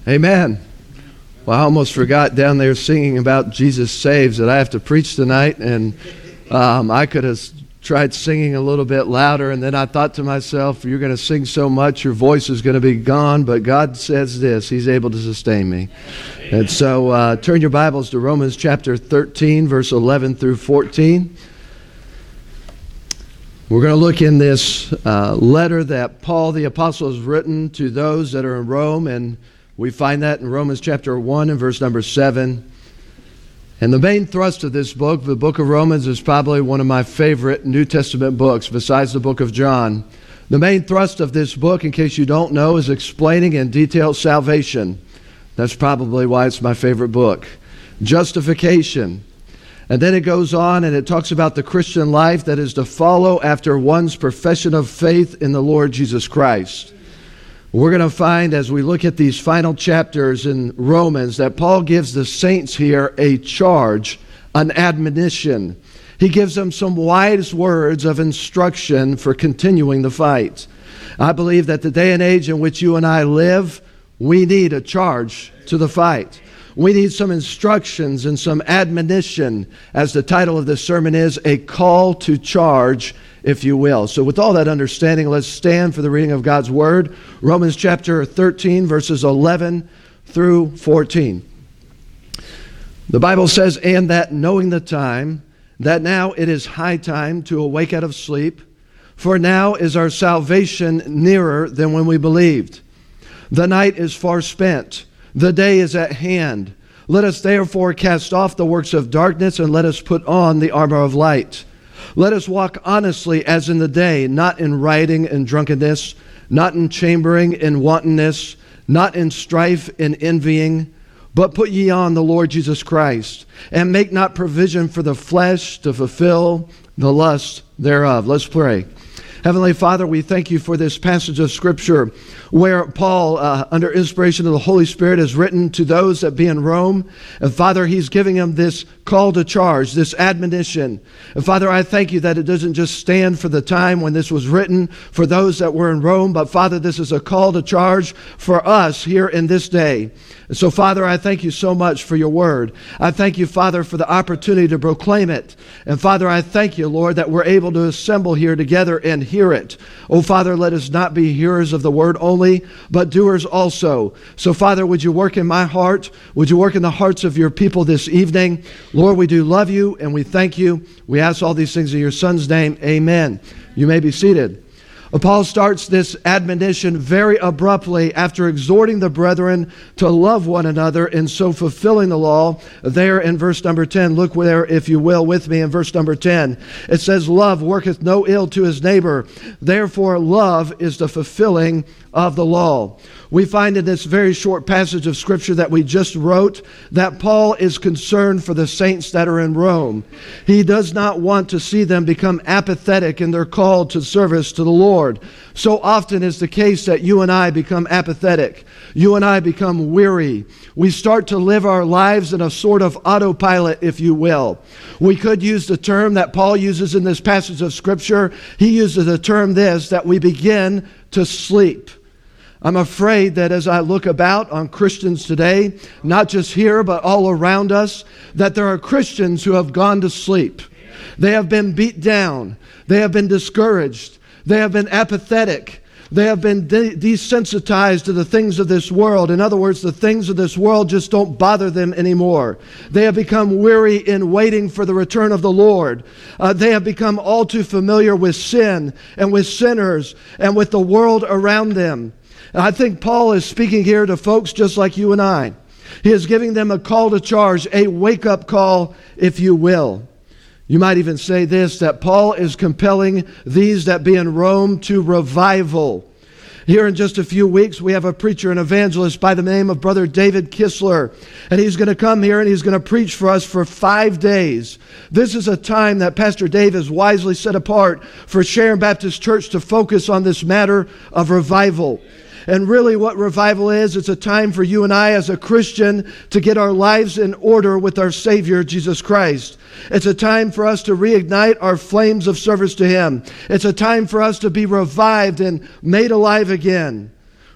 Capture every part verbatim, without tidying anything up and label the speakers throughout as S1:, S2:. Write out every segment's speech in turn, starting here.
S1: Amen. Well, I almost forgot down there singing about Jesus Saves that I have to preach tonight, and um, I could have tried singing a little bit louder, and then I thought to myself, you're going to sing so much, your voice is going to be gone, but God says this, He's able to sustain me. And so uh, turn your Bibles to Romans chapter thirteen, verse eleven through fourteen. We're going to look in this uh, letter that Paul the Apostle has written to those that are in Rome, and we find that in Romans chapter one and verse number seven. And the main thrust of this book, the book of Romans, is probably one of my favorite New Testament books besides the book of John. The main thrust of this book, in case you don't know, is explaining in detail salvation. That's probably why it's my favorite book. Justification. And then it goes on and it talks about the Christian life that is to follow after one's profession of faith in the Lord Jesus Christ. We're going to find as we look at these final chapters in Romans that Paul gives the saints here a charge, an admonition. He gives them some wise words of instruction for continuing the fight. I believe that the day and age in which you and I live, we need a charge to the fight. We need some instructions and some admonition, as the title of this sermon is, a call to charge, if you will. So with all that understanding, let's stand for the reading of God's Word. Romans chapter thirteen, verses eleven through fourteen. The Bible says, "And that knowing the time, that now it is high time to awake out of sleep, for now is our salvation nearer than when we believed. The night is far spent, the day is at hand. Let us therefore cast off the works of darkness, and let us put on the armor of light. Let us walk honestly as in the day, not in rioting and drunkenness, not in chambering and wantonness, not in strife and envying, but put ye on the Lord Jesus Christ, and make not provision for the flesh to fulfill the lust thereof." Let's pray. Heavenly Father, we thank you for this passage of Scripture where Paul, uh, under inspiration of the Holy Spirit, has written to those that be in Rome. And Father, he's giving them this call to charge, this admonition. And Father, I thank you that it doesn't just stand for the time when this was written for those that were in Rome, but Father, this is a call to charge for us here in this day. And so, Father, I thank you so much for your word. I thank you, Father, for the opportunity to proclaim it. And Father, I thank you, Lord, that we're able to assemble here together and hear it. Oh, Father, let us not be hearers of the word only, but doers also. So, Father, would you work in my heart? Would you work in the hearts of your people this evening? Lord, we do love you and we thank you. We ask all these things in your Son's name. Amen. You may be seated. Paul starts this admonition very abruptly after exhorting the brethren to love one another and so fulfilling the law. There in verse number ten, look there if you will with me in verse number ten. It says, "Love worketh no ill to his neighbor. Therefore love is the fulfilling of the law." We find in this very short passage of Scripture that we just wrote that Paul is concerned for the saints that are in Rome. He does not want to see them become apathetic in their call to service to the Lord. So often is the case that you and I become apathetic. You and I become weary. We start to live our lives in a sort of autopilot, if you will. We could use the term that Paul uses in this passage of Scripture. He uses the term this, that we begin to sleep. I'm afraid that as I look about on Christians today, not just here, but all around us, that there are Christians who have gone to sleep. They have been beat down. They have been discouraged. They have been apathetic. They have been de- desensitized to the things of this world. In other words, the things of this world just don't bother them anymore. They have become weary in waiting for the return of the Lord. Uh, they have become all too familiar with sin and with sinners and with the world around them. And I think Paul is speaking here to folks just like you and I. He is giving them a call to charge, a wake-up call, if you will. You might even say this, that Paul is compelling these that be in Rome to revival. Here in just a few weeks, we have a preacher and evangelist by the name of Brother David Kistler. And he's going to come here and he's going to preach for us for five days. This is a time that Pastor Dave has wisely set apart for Sharon Baptist Church to focus on this matter of revival. And really what revival is, it's a time for you and I as a Christian to get our lives in order with our Savior, Jesus Christ. It's a time for us to reignite our flames of service to Him. It's a time for us to be revived and made alive again.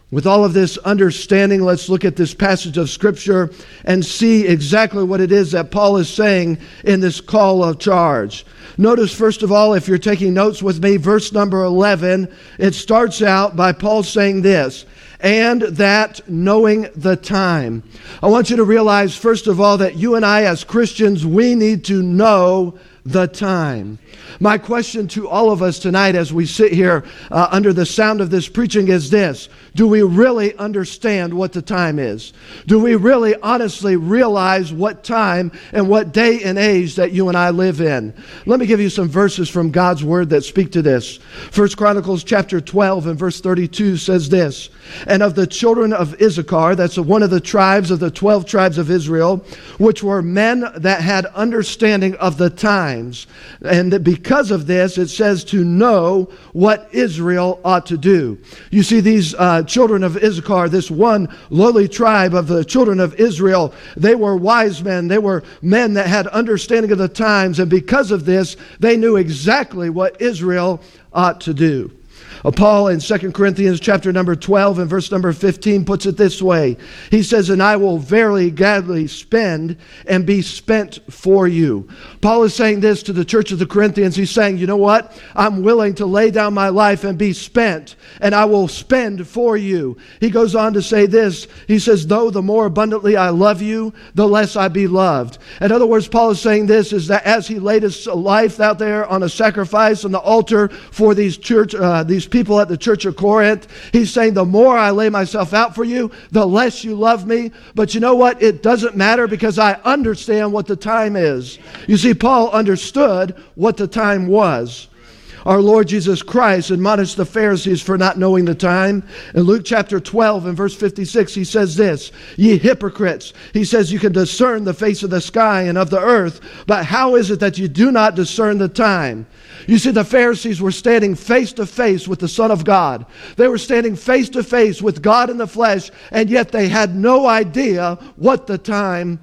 S1: With all of this understanding, let's look at this passage of Scripture and see exactly what it is that Paul is saying in this call of charge. Notice, first of all, if you're taking notes with me, verse number eleven, it starts out by Paul saying this, and that knowing the time. I want you to realize, first of all, that you and I as Christians, we need to know the time. My question to all of us tonight as we sit here uh, under the sound of this preaching is this: do we really understand what the time is? Do we really honestly realize what time and what day and age that you and I live in? Let me give you some verses from God's Word that speak to this. First Chronicles chapter twelve and verse thirty-two says this, and of the children of Issachar, that's one of the tribes of the twelve tribes of Israel, which were men that had understanding of the times. And that because of this, it says to know what Israel ought to do. You see, these uh, children of Issachar, this one lowly tribe of the children of Israel, they were wise men. They were men that had understanding of the times. And because of this, they knew exactly what Israel ought to do. Uh, Paul in Second Corinthians chapter number twelve and verse number fifteen puts it this way. He says, and I will verily gladly spend and be spent for you. Paul is saying this to the church of the Corinthians. He's saying, you know what? I'm willing to lay down my life and be spent, and I will spend for you. He goes on to say this. He says, though the more abundantly I love you, the less I be loved. In other words, Paul is saying this, is that as he laid his life out there on a sacrifice on the altar for these church, uh, these people at the church of Corinth, he's saying, the more I lay myself out for you, the less you love me. But you know what? It doesn't matter because I understand what the time is. You see, Paul understood what the time was. Our Lord Jesus Christ admonished the Pharisees for not knowing the time. In Luke chapter twelve and verse fifty-six, he says this, ye hypocrites. He says you can discern the face of the sky and of the earth, but how is it that you do not discern the time? You see, the Pharisees were standing face to face with the Son of God. They were standing face to face with God in the flesh, and yet they had no idea what the time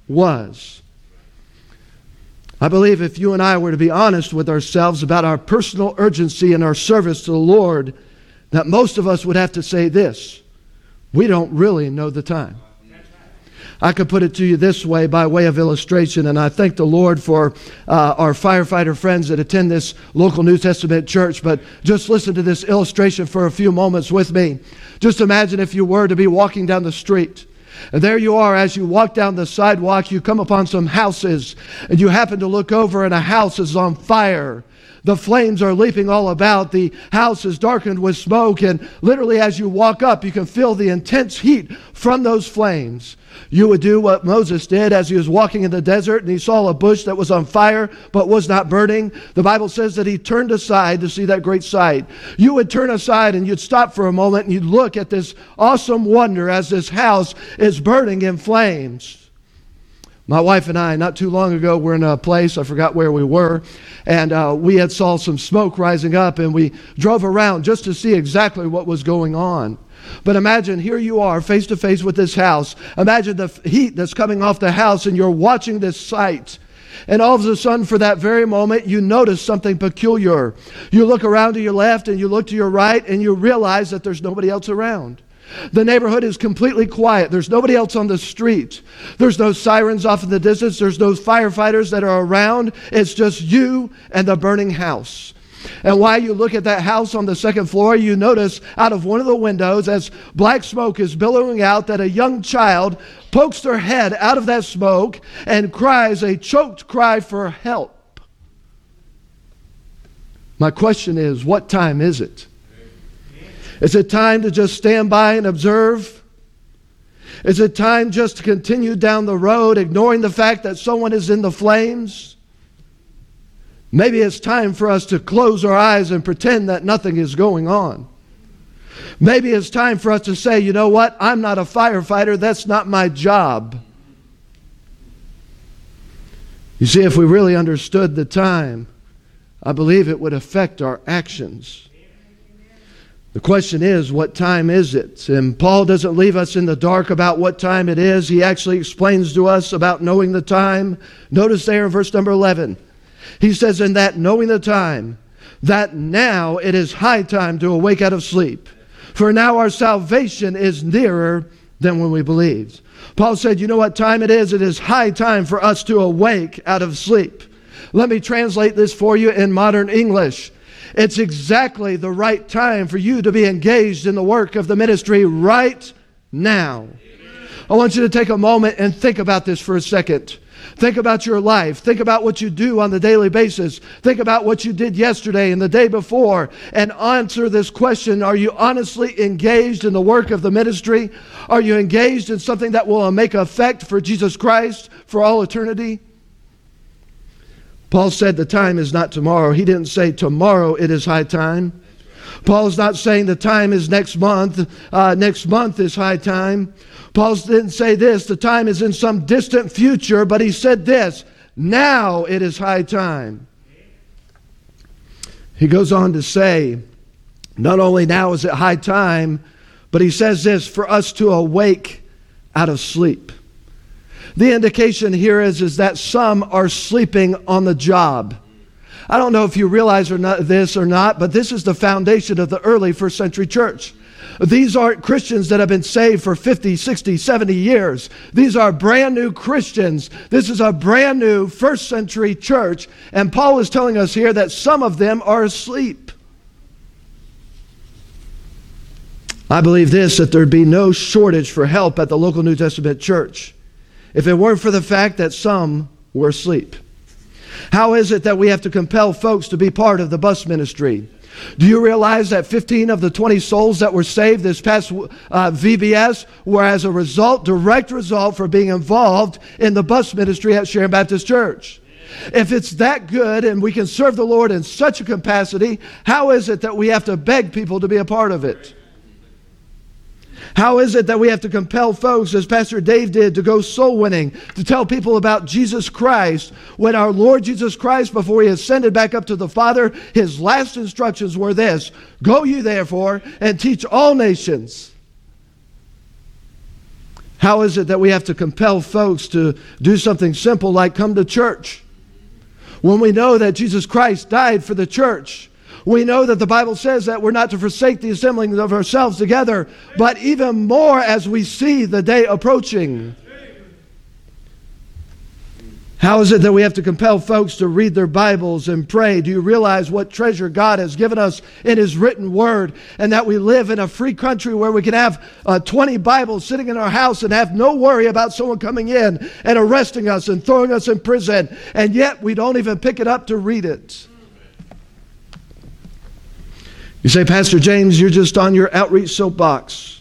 S1: was. I believe if you and I were to be honest with ourselves about our personal urgency and our service to the Lord, that most of us would have to say this: we don't really know the time. I could put it to you this way by way of illustration, and I thank the Lord for uh, our firefighter friends that attend this local New Testament church, but just listen to this illustration for a few moments with me. Just imagine if you were to be walking down the street, and there you are. As you walk down the sidewalk, you come upon some houses, and you happen to look over and a house is on fire. The flames are leaping all about. The house is darkened with smoke, and literally as you walk up, you can feel the intense heat from those flames. You would do what Moses did as he was walking in the desert and he saw a bush that was on fire but was not burning. The Bible says that he turned aside to see that great sight. You would turn aside and you'd stop for a moment and you'd look at this awesome wonder as this house is burning in flames. My wife and I, not too long ago, were in a place, I forgot where we were, and uh, we had saw some smoke rising up, and we drove around just to see exactly what was going on. But imagine, here you are, face to face with this house. Imagine the heat that's coming off the house, and you're watching this sight. And all of a sudden, for that very moment, you notice something peculiar. You look around to your left, and you look to your right, and you realize that there's nobody else around. The neighborhood is completely quiet. There's nobody else on the street. There's no sirens off in the distance. There's no firefighters that are around. It's just you and the burning house. And while you look at that house on the second floor, you notice out of one of the windows, as black smoke is billowing out, that a young child pokes their head out of that smoke and cries a choked cry for help. My question is, what time is it? Is it time to just stand by and observe? Is it time just to continue down the road, ignoring the fact that someone is in the flames? Maybe it's time for us to close our eyes and pretend that nothing is going on. Maybe it's time for us to say, you know what? I'm not a firefighter. That's not my job. You see, if we really understood the time, I believe it would affect our actions. The question is, what time is it? And Paul doesn't leave us in the dark about what time it is. He actually explains to us about knowing the time. Notice there in verse number eleven. He says, in that knowing the time, that now it is high time to awake out of sleep. For now our salvation is nearer than when we believed. Paul said, you know what time it is? It is high time for us to awake out of sleep. Let me translate this for you in modern English. It's exactly the right time for you to be engaged in the work of the ministry right now. I want you to take a moment and think about this for a second. Think about your life. Think about what you do on the daily basis. Think about what you did yesterday and the day before, and answer this question. Are you honestly engaged in the work of the ministry? Are you engaged in something that will make effect for Jesus Christ for all eternity? Paul said the time is not tomorrow. He didn't say tomorrow it is high time. Paul's not saying the time is next month. Uh, next month is high time. Paul didn't say this, the time is in some distant future, but he said this, now it is high time. He goes on to say, not only now is it high time, but he says this, for us to awake out of sleep. The indication here is, is that some are sleeping on the job. I don't know if you realize or not this or not, but this is the foundation of the early first century church. These aren't Christians that have been saved for fifty, sixty, seventy years. These are brand new Christians. This is a brand new first century church. And Paul is telling us here that some of them are asleep. I believe this, that there'd be no shortage for help at the local New Testament church if it weren't for the fact that some were asleep. How is it that we have to compel folks to be part of the bus ministry? Do you realize that fifteen of the twenty souls that were saved this past uh, V B S were as a result, direct result for being involved in the bus ministry at Sharon Baptist Church? If it's that good and we can serve the Lord in such a capacity, how is it that we have to beg people to be a part of it? How is it that we have to compel folks, as Pastor Dave did, to go soul winning, to tell people about Jesus Christ, when our Lord Jesus Christ, before he ascended back up to the Father, his last instructions were this, go ye therefore and teach all nations. How is it that we have to compel folks to do something simple like come to church, when we know that Jesus Christ died for the church? We know that the Bible says that we're not to forsake the assembling of ourselves together, but even more as we see the day approaching. How is it that we have to compel folks to read their Bibles and pray? Do you realize what treasure God has given us in his written word, and that we live in a free country where we can have uh, twenty Bibles sitting in our house and have no worry about someone coming in and arresting us and throwing us in prison, and yet we don't even pick it up to read it? You say, Pastor James, you're just on your outreach soapbox.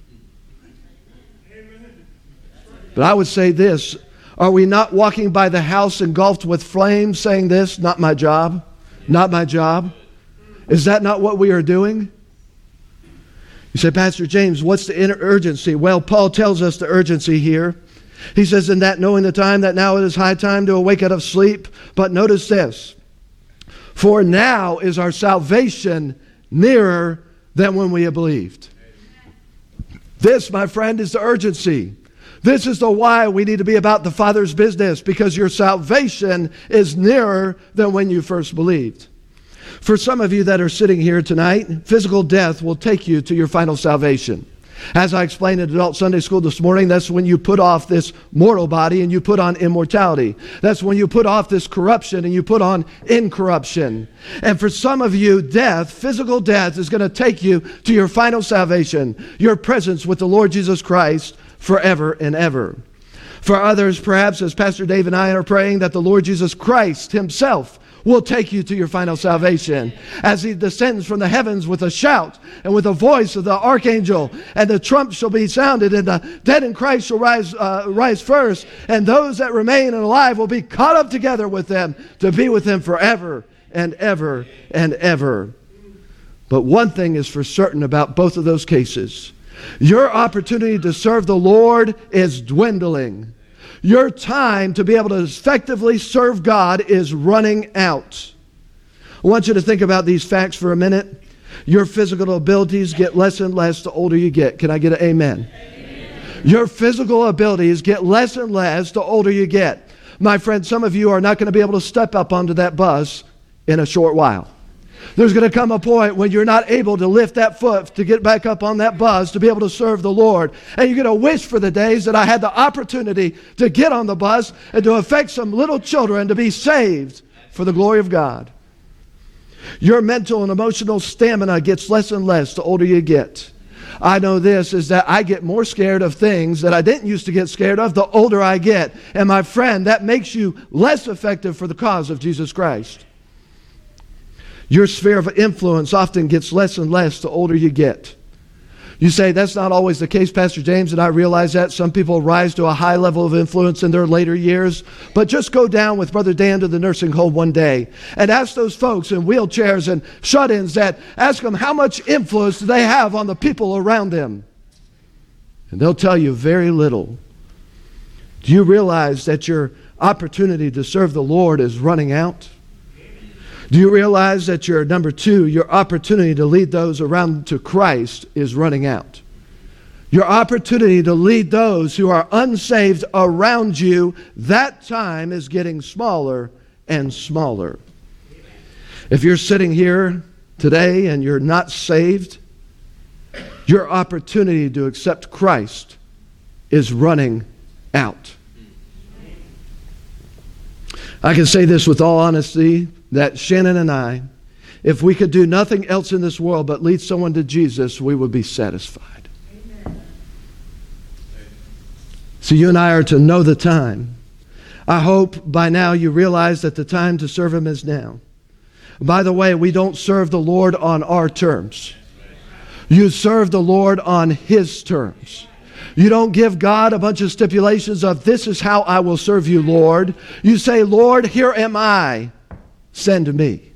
S1: But I would say this, are we not walking by the house engulfed with flames saying this, not my job, not my job? Is that not what we are doing? You say, Pastor James, what's the inner urgency? Well, Paul tells us the urgency here. He says, in that knowing the time, that now it is high time to awake out of sleep. But notice this, for now is our salvation nearer than when we have believed. This, my friend, is the urgency. This is the why we need to be about the Father's business, because your salvation is nearer than when you first believed. For some of you that are sitting here tonight, physical death will take you to your final salvation. As I explained in Adult Sunday School this morning, that's when you put off this mortal body and you put on immortality. That's when you put off this corruption and you put on incorruption. And for some of you, death, physical death, is going to take you to your final salvation, your presence with the Lord Jesus Christ forever and ever. For others, perhaps, as Pastor Dave and I are praying, that the Lord Jesus Christ himself will take you to your final salvation as he descends from the heavens with a shout and with the voice of the archangel, and the trump shall be sounded, and the dead in Christ shall rise uh, rise first, and those that remain and alive will be caught up together with them to be with him forever and ever and ever. But one thing is for certain about both of those cases. Your opportunity to serve the Lord is dwindling. Your time to be able to effectively serve God is running out. I want you to think about these facts for a minute. Your physical abilities get less and less the older you get. Can I get an amen? Amen. Your physical abilities get less and less the older you get. My friend, some of you are not going to be able to step up onto that bus in a short while. There's going to come a point when you're not able to lift that foot to get back up on that bus to be able to serve the Lord. And you're going to wish for the days that I had the opportunity to get on the bus and to affect some little children to be saved for the glory of God. Your mental and emotional stamina gets less and less the older you get. I know this is that I get more scared of things that I didn't used to get scared of the older I get. And my friend, that makes you less effective for the cause of Jesus Christ. Your sphere of influence often gets less and less the older you get. You say, that's not always the case, Pastor James, and I realize that. Some people rise to a high level of influence in their later years. But just go down with Brother Dan to the nursing home one day and ask those folks in wheelchairs and shut-ins that, ask them how much influence do they have on the people around them. And they'll tell you very little. Do you realize that your opportunity to serve the Lord is running out? Do you realize that your, number two, your opportunity to lead those around to Christ is running out? Your opportunity to lead those who are unsaved around you, that time is getting smaller and smaller. If you're sitting here today and you're not saved, your opportunity to accept Christ is running out. I can say this with all honesty, that Shannon and I, if we could do nothing else in this world but lead someone to Jesus, we would be satisfied. Amen. So you and I are to know the time. I hope by now you realize that the time to serve Him is now. By the way, we don't serve the Lord on our terms. You serve the Lord on His terms. You don't give God a bunch of stipulations of, this is how I will serve you, Lord. You say, Lord, here am I. Send me.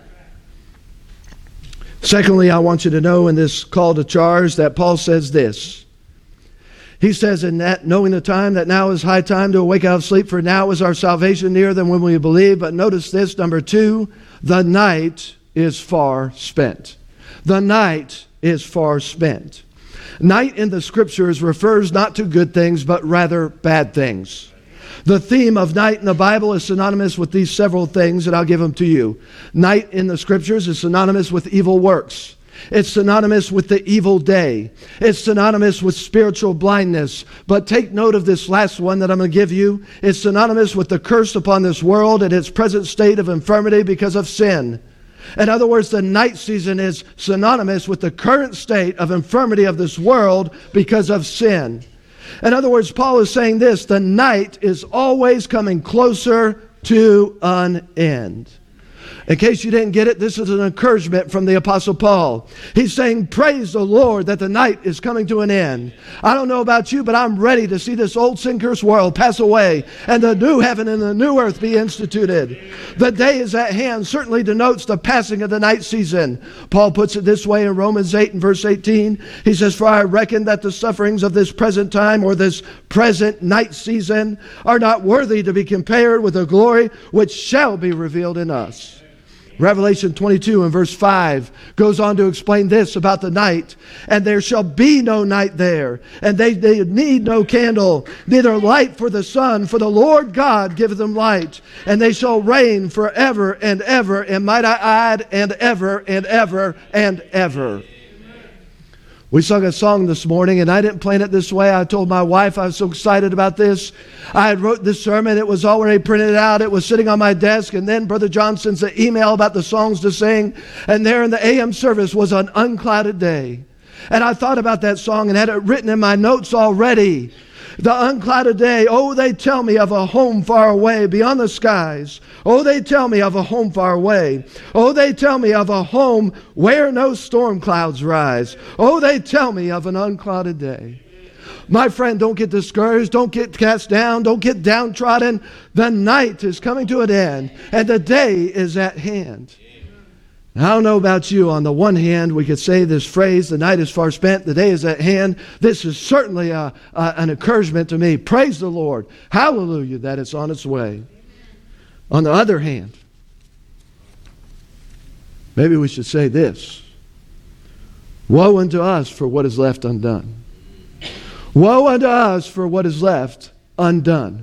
S1: Secondly, I want you to know in this call to charge that Paul says this. He says in that, knowing the time, that now is high time to awake out of sleep, for now is our salvation nearer than when we believe. But notice this, number two, the night is far spent. The night is far spent. Night in the Scriptures refers not to good things, but rather bad things. The theme of night in the Bible is synonymous with these several things, and I'll give them to you. Night in the Scriptures is synonymous with evil works. It's synonymous with the evil day. It's synonymous with spiritual blindness. But take note of this last one that I'm going to give you. It's synonymous with the curse upon this world and its present state of infirmity because of sin. In other words, the night season is synonymous with the current state of infirmity of this world because of sin. In other words, Paul is saying this, the night is always coming closer to an end. In case you didn't get it, this is an encouragement from the Apostle Paul. He's saying, praise the Lord that the night is coming to an end. I don't know about you, but I'm ready to see this old sin-cursed world pass away and the new heaven and the new earth be instituted. The day is at hand certainly denotes the passing of the night season. Paul puts it this way in Romans eight and verse eighteen. He says, for I reckon that the sufferings of this present time or this present night season are not worthy to be compared with the glory which shall be revealed in us. Revelation twenty-two and verse five goes on to explain this about the night. And there shall be no night there, and they, they need no candle, neither light for the sun, for the Lord God giveth them light. And they shall reign forever and ever, and might I add, and ever and ever and ever. We sung a song this morning, and I didn't plan it this way. I told my wife I was so excited about this. I had wrote this sermon. It was already printed out. It was sitting on my desk. And then Brother John sends an email about the songs to sing. And there in the A M service was an unclouded day. And I thought about that song and had it written in my notes already. The unclouded day, oh, they tell me of a home far away beyond the skies. Oh, they tell me of a home far away. Oh, they tell me of a home where no storm clouds rise. Oh, they tell me of an unclouded day. My friend, don't get discouraged. Don't get cast down. Don't get downtrodden. The night is coming to an end, and the day is at hand. I don't know about you. On the one hand, we could say this phrase, the night is far spent, the day is at hand. This is certainly a, a, an encouragement to me. Praise the Lord. Hallelujah that it's on its way. On the other hand, maybe we should say this. Woe unto us for what is left undone. Woe unto us for what is left undone.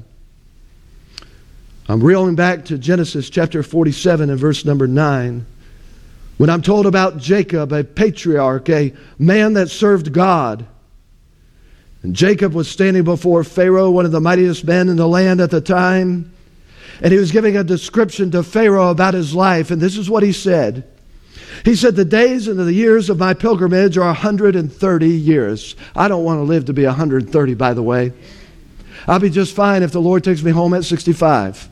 S1: I'm reeling back to Genesis chapter forty-seven and verse number nine. When I'm told about Jacob, a patriarch, a man that served God, and Jacob was standing before Pharaoh, one of the mightiest men in the land at the time, and he was giving a description to Pharaoh about his life, and this is what he said. He said, the days and the years of my pilgrimage are one hundred thirty years. I don't want to live to be one hundred thirty, by the way. I'll be just fine if the Lord takes me home at sixty-five.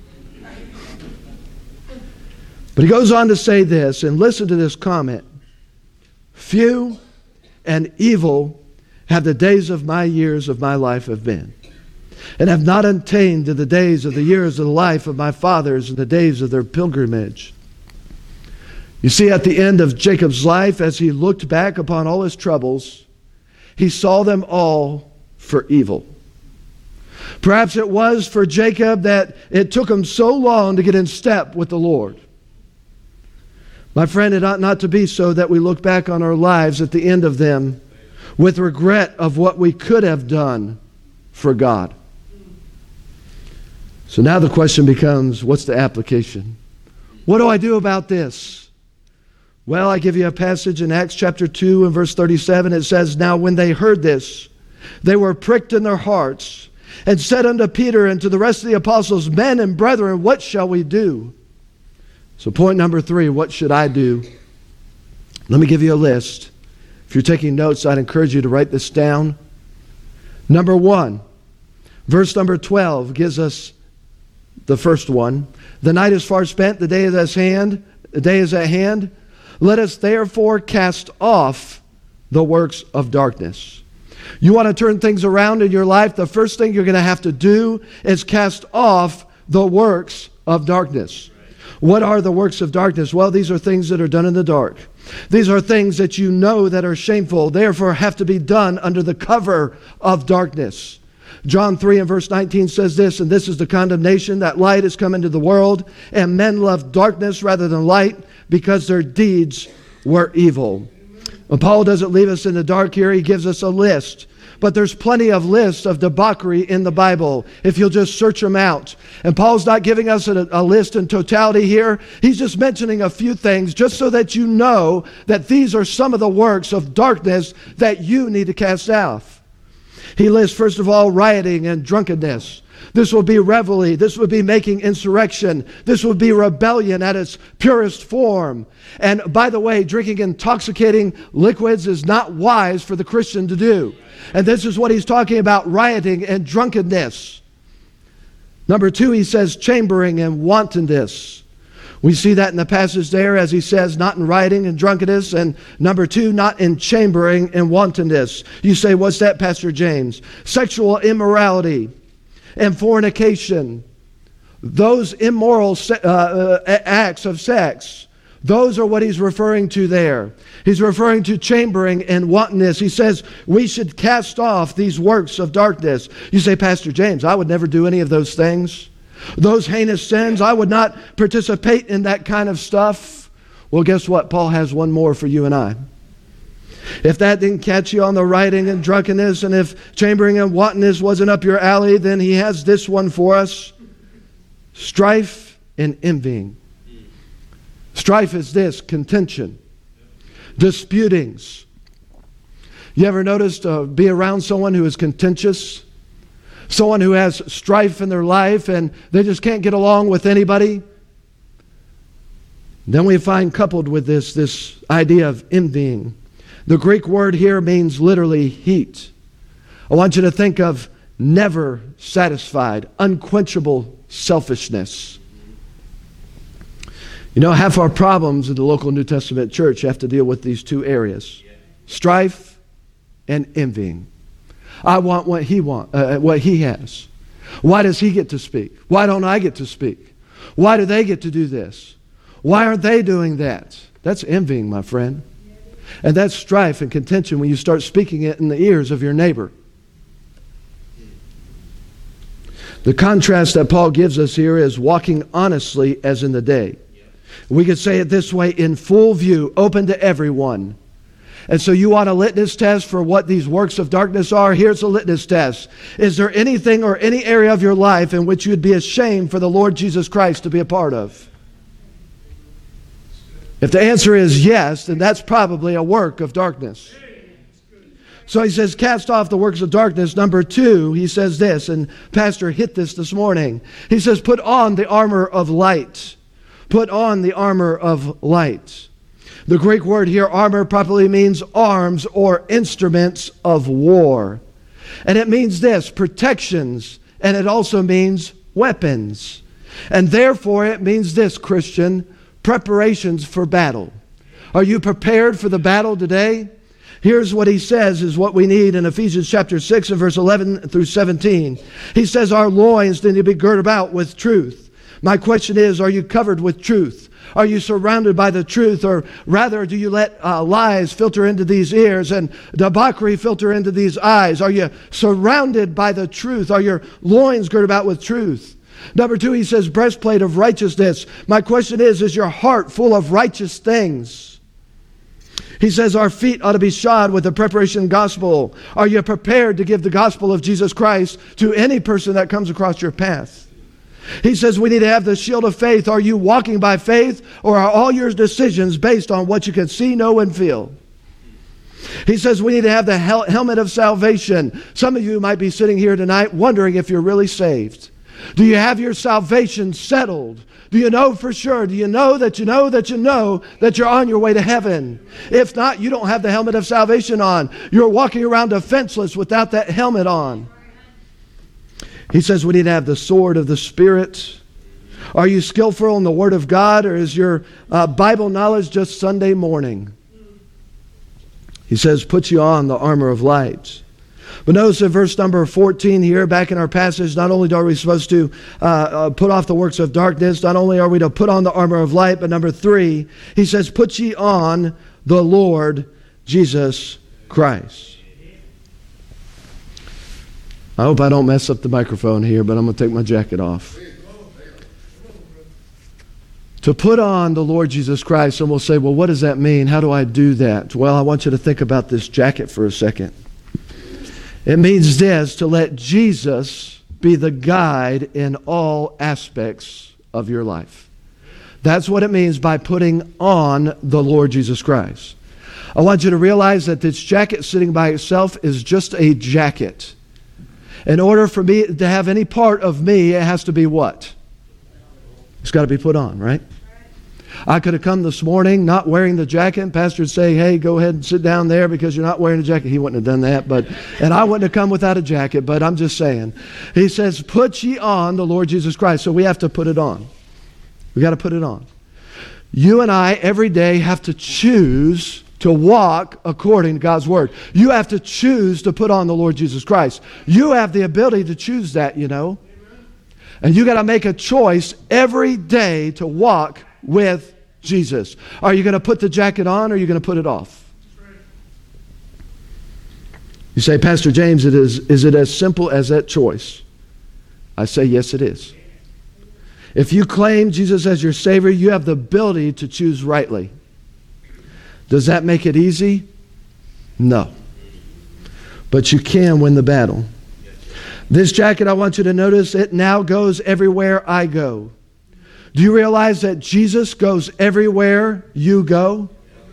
S1: But he goes on to say this, and listen to this comment. Few and evil have the days of my years of my life have been, and have not attained to the days of the years of the life of my fathers and the days of their pilgrimage. You see, at the end of Jacob's life, as he looked back upon all his troubles, he saw them all for evil. Perhaps it was for Jacob that it took him so long to get in step with the Lord. My friend, it ought not to be so that we look back on our lives at the end of them with regret of what we could have done for God. So now the question becomes, what's the application? What do I do about this? Well, I give you a passage in Acts chapter two and verse thirty-seven. It says, now when they heard this, they were pricked in their hearts and said unto Peter and to the rest of the apostles, men and brethren, what shall we do? So point number three, what should I do? Let me give you a list. If you're taking notes, I'd encourage you to write this down. Number one, verse number twelve gives us the first one. The night is far spent, the day is at hand. The day is at hand. Let us therefore cast off the works of darkness. You want to turn things around in your life, the first thing you're going to have to do is cast off the works of darkness. What are the works of darkness? Well, these are things that are done in the dark. These are things that you know that are shameful, therefore have to be done under the cover of darkness. John three and verse nineteen says this, and this is the condemnation, that light has come into the world, and men love darkness rather than light, because their deeds were evil. Well, Paul doesn't leave us in the dark here. He gives us a list. But there's plenty of lists of debauchery in the Bible, if you'll just search them out. And Paul's not giving us a, a list in totality here. He's just mentioning a few things just so that you know that these are some of the works of darkness that you need to cast off. He lists, first of all, rioting and drunkenness. This will be revelry. This would be making insurrection. This would be rebellion at its purest form. And by the way, drinking intoxicating liquids is not wise for the Christian to do. And this is what he's talking about, rioting and drunkenness. Number two, he says chambering and wantonness. We see that in the passage there, as he says, not in rioting and drunkenness. And number two, not in chambering and wantonness. You say, what's that, Pastor James? Sexual immorality and fornication. Those immoral se- uh, uh, acts of sex. Those are what he's referring to there. He's referring to chambering and wantonness. He says we should cast off these works of darkness. You say, Pastor James, I would never do any of those things. Those heinous sins, I would not participate in that kind of stuff. Well, guess what? Paul has one more for you and I. If that didn't catch you on the rioting and drunkenness, and if chambering and wantonness wasn't up your alley, then he has this one for us. Strife and envying. Strife is this, contention, disputings. You ever noticed uh, be around someone who is contentious? Someone who has strife in their life and they just can't get along with anybody? Then we find coupled with this, this idea of envying. The Greek word here means literally heat. I want you to think of never satisfied, unquenchable selfishness. You know, half our problems in the local New Testament church have to deal with these two areas. Strife and envying. I want what he want, uh, what he has. Why does he get to speak? Why don't I get to speak? Why do they get to do this? Why aren't they doing that? That's envying, my friend. And that's strife and contention when you start speaking it in the ears of your neighbor. The contrast that Paul gives us here is walking honestly as in the day. We could say it this way, in full view, open to everyone. And so you want a litmus test for what these works of darkness are? Here's a litmus test. Is there anything or any area of your life in which you would be ashamed for the Lord Jesus Christ to be a part of? If the answer is yes, then that's probably a work of darkness. So he says, cast off the works of darkness. Number two, he says this, and Pastor hit this this morning. He says, put on the armor of light. Put on the armor of light. The Greek word here, armor, properly means arms or instruments of war. And it means this, protections, and it also means weapons. And therefore it means this, Christian, preparations for battle. Are you prepared for the battle today? Here's what he says is what we need in Ephesians chapter six and verse eleven through seventeen. He says our loins need to be girded about with truth. My question is, are you covered with truth? Are you surrounded by the truth? Or rather, do you let uh, lies filter into these ears and debauchery filter into these eyes? Are you surrounded by the truth? Are your loins girded about with truth? Number two, he says breastplate of righteousness. My question is, is your heart full of righteous things? He says our feet ought to be shod with the preparation gospel. Are you prepared to give the gospel of Jesus Christ to any person that comes across your path? He says we need to have the shield of faith. Are you walking by faith, or are all your decisions based on what you can see, know, and feel? He says we need to have the hel- helmet of salvation. Some of you might be sitting here tonight wondering if you're really saved. Do you have your salvation settled? Do you know for sure? Do you know that you know that you know that you're on your way to heaven? If not, you don't have the helmet of salvation on. You're walking around defenseless without that helmet on. He says we need to have the sword of the Spirit. Are you skillful in the Word of God, or is your uh, Bible knowledge just Sunday morning? He says put you on the armor of light. But notice in verse number fourteen here, back in our passage, not only are we supposed to uh, uh, put off the works of darkness, not only are we to put on the armor of light, but number three, he says, put ye on the Lord Jesus Christ. I hope I don't mess up the microphone here, but I'm going to take my jacket off. To put on the Lord Jesus Christ, and we'll say, well, what does that mean? How do I do that? Well, I want you to think about this jacket for a second. It means this, to let Jesus be the guide in all aspects of your life. That's what it means by putting on the Lord Jesus Christ. I want you to realize that this jacket sitting by itself is just a jacket. In order for me to have any part of me, it has to be what? It's got to be put on, right? I could have come this morning not wearing the jacket, and Pastor would say, hey, go ahead and sit down there because you're not wearing a jacket. He wouldn't have done that, but and I wouldn't have come without a jacket, but I'm just saying. He says, put ye on the Lord Jesus Christ. So we have to put it on. We got to put it on. You and I every day have to choose to walk according to God's Word. You have to choose to put on the Lord Jesus Christ. You have the ability to choose that, you know. And you got to make a choice every day to walk with Jesus. Are you going to put the jacket on, or are you going to put it off? You say, Pastor James, it is, is it as simple as that choice? I say, yes, it is. If you claim Jesus as your Savior, you have the ability to choose rightly. Does that make it easy? No. But you can win the battle. This jacket, I want you to notice, it now goes everywhere I go. Do you realize that Jesus goes everywhere you go?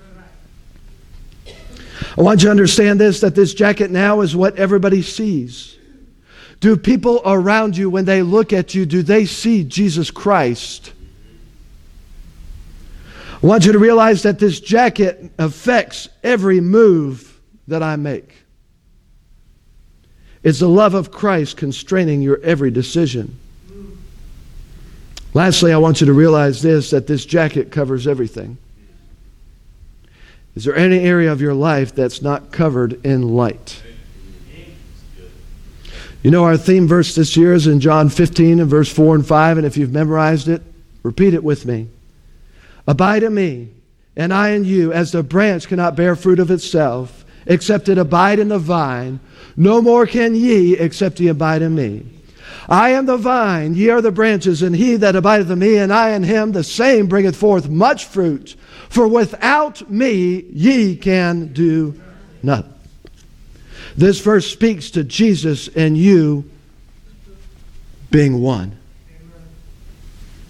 S1: I want you to understand this, that this jacket now is what everybody sees. Do people around you, when they look at you, do they see Jesus Christ? I want you to realize that this jacket affects every move that I make. It's the love of Christ constraining your every decision. Lastly, I want you to realize this, that this jacket covers everything. Is there any area of your life that's not covered in light? You know, our theme verse this year is in John fifteen and verse four and five, and if you've memorized it, repeat it with me. Abide in me, and I in you, as the branch cannot bear fruit of itself, except it abide in the vine. No more can ye, except ye abide in me. I am the vine, ye are the branches, and he that abideth in me, and I in him, the same bringeth forth much fruit. For without me ye can do nothing. This verse speaks to Jesus and you being one.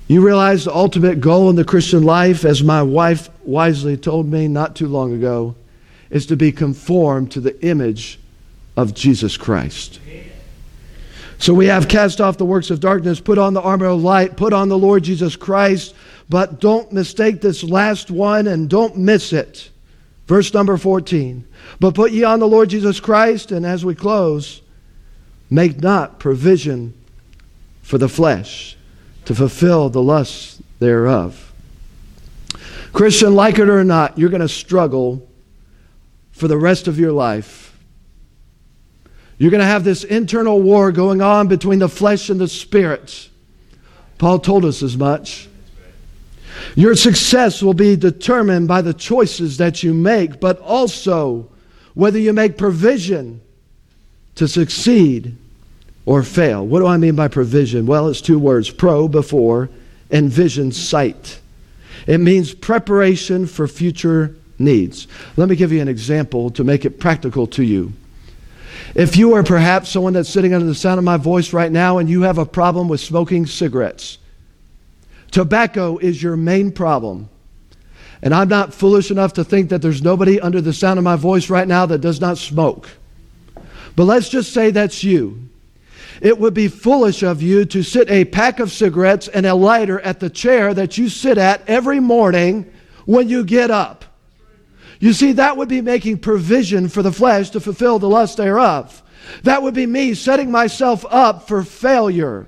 S1: You realize the ultimate goal in the Christian life, as my wife wisely told me not too long ago, is to be conformed to the image of Jesus Christ. So we have cast off the works of darkness, put on the armor of light, put on the Lord Jesus Christ, but don't mistake this last one and don't miss it. Verse number fourteen. But put ye on the Lord Jesus Christ, and as we close, make not provision for the flesh to fulfill the lusts thereof. Christian, like it or not, you're going to struggle for the rest of your life. You're going to have this internal war going on between the flesh and the spirit. Paul told us as much. Your success will be determined by the choices that you make, but also whether you make provision to succeed or fail. What do I mean by provision? Well, it's two words: pro, before, and vision, sight. It means preparation for future needs. Let me give you an example to make it practical to you. If you are perhaps someone that's sitting under the sound of my voice right now and you have a problem with smoking cigarettes, tobacco is your main problem. And I'm not foolish enough to think that there's nobody under the sound of my voice right now that does not smoke. But let's just say that's you. It would be foolish of you to sit a pack of cigarettes and a lighter at the chair that you sit at every morning when you get up. You see, that would be making provision for the flesh to fulfill the lust thereof. That would be me setting myself up for failure.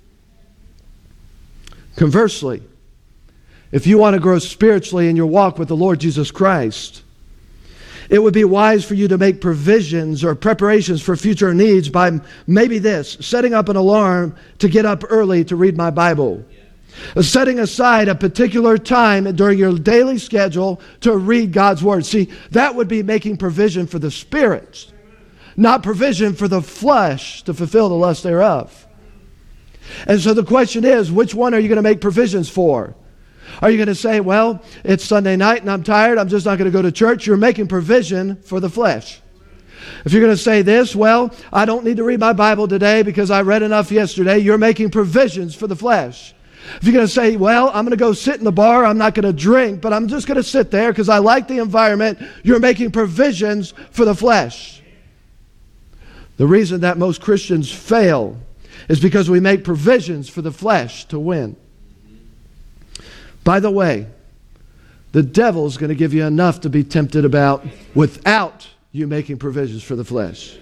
S1: Conversely, if you want to grow spiritually in your walk with the Lord Jesus Christ, it would be wise for you to make provisions or preparations for future needs by maybe this: setting up an alarm to get up early to read my Bible. Setting aside a particular time during your daily schedule to read God's Word. See, that would be making provision for the spirit, not provision for the flesh to fulfill the lust thereof. And so the question is, which one are you going to make provisions for? Are you going to say, well, it's Sunday night and I'm tired, I'm just not going to go to church? You're making provision for the flesh. If you're going to say this, well, I don't need to read my Bible today because I read enough yesterday, you're making provisions for the flesh. If you're going to say, well, I'm going to go sit in the bar, I'm not going to drink, but I'm just going to sit there because I like the environment, you're making provisions for the flesh. The reason that most Christians fail is because we make provisions for the flesh to win. By the way, the devil's going to give you enough to be tempted about without you making provisions for the flesh.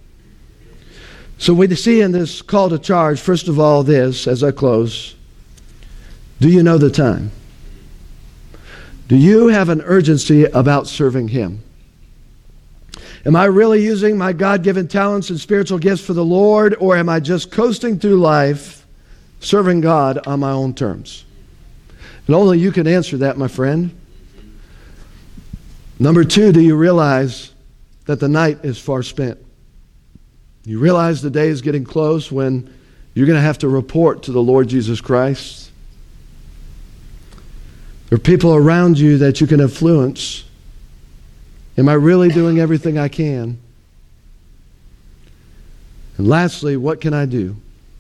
S1: So we see in this call to charge, first of all, this, as I close: do you know the time? Do you have an urgency about serving Him? Am I really using my God-given talents and spiritual gifts for the Lord, or am I just coasting through life, serving God on my own terms? And only you can answer that, my friend. Number two, do you realize that the night is far spent? You realize the day is getting close when you're going to have to report to the Lord Jesus Christ? There are people around you that you can influence. Am I really doing everything I can? And lastly, what can I do?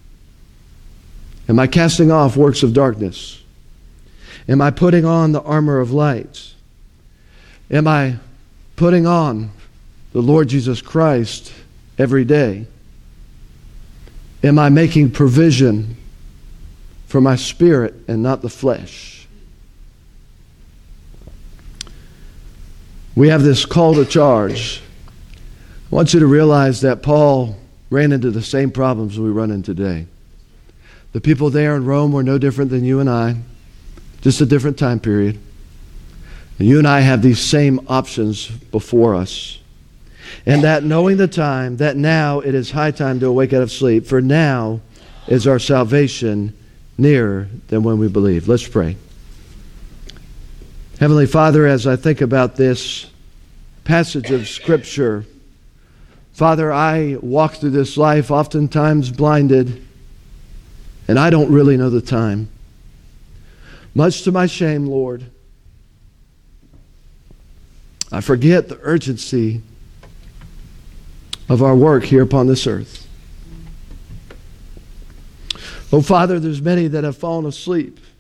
S1: Am I casting off works of darkness? Am I putting on the armor of light? Am I putting on the Lord Jesus Christ every day? Am I making provision for my spirit and not the flesh? We have this call to charge. I want you to realize that Paul ran into the same problems we run into today. The people there in Rome were no different than you and I, just a different time period. And you and I have these same options before us. And that knowing the time, that now it is high time to awake out of sleep, for now is our salvation nearer than when we believe. Let's pray. Heavenly Father, as I think about this passage of Scripture, Father, I walk through this life oftentimes blinded, and I don't really know the time. Much to my shame, Lord, I forget the urgency of our work here upon this earth. Oh, Father, there's many that have fallen asleep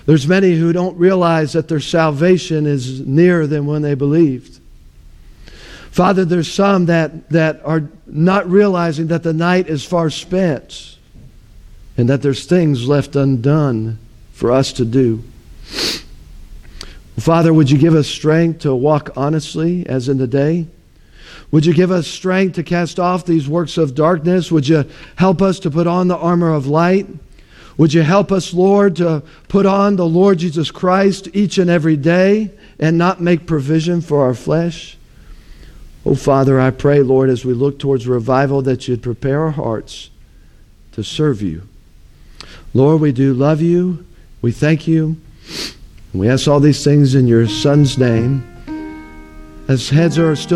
S1: There's many who don't realize that their salvation is nearer than when they believed. Father, there's some that, that are not realizing that the night is far spent and that there's things left undone for us to do. Father, would you give us strength to walk honestly as in the day? Would you give us strength to cast off these works of darkness? Would you help us to put on the armor of light? Would you help us, Lord, to put on the Lord Jesus Christ each and every day and not make provision for our flesh? Oh, Father, I pray, Lord, as we look towards revival, that you'd prepare our hearts to serve you. Lord, we do love you. We thank you. And we ask all these things in your Son's name. As heads are still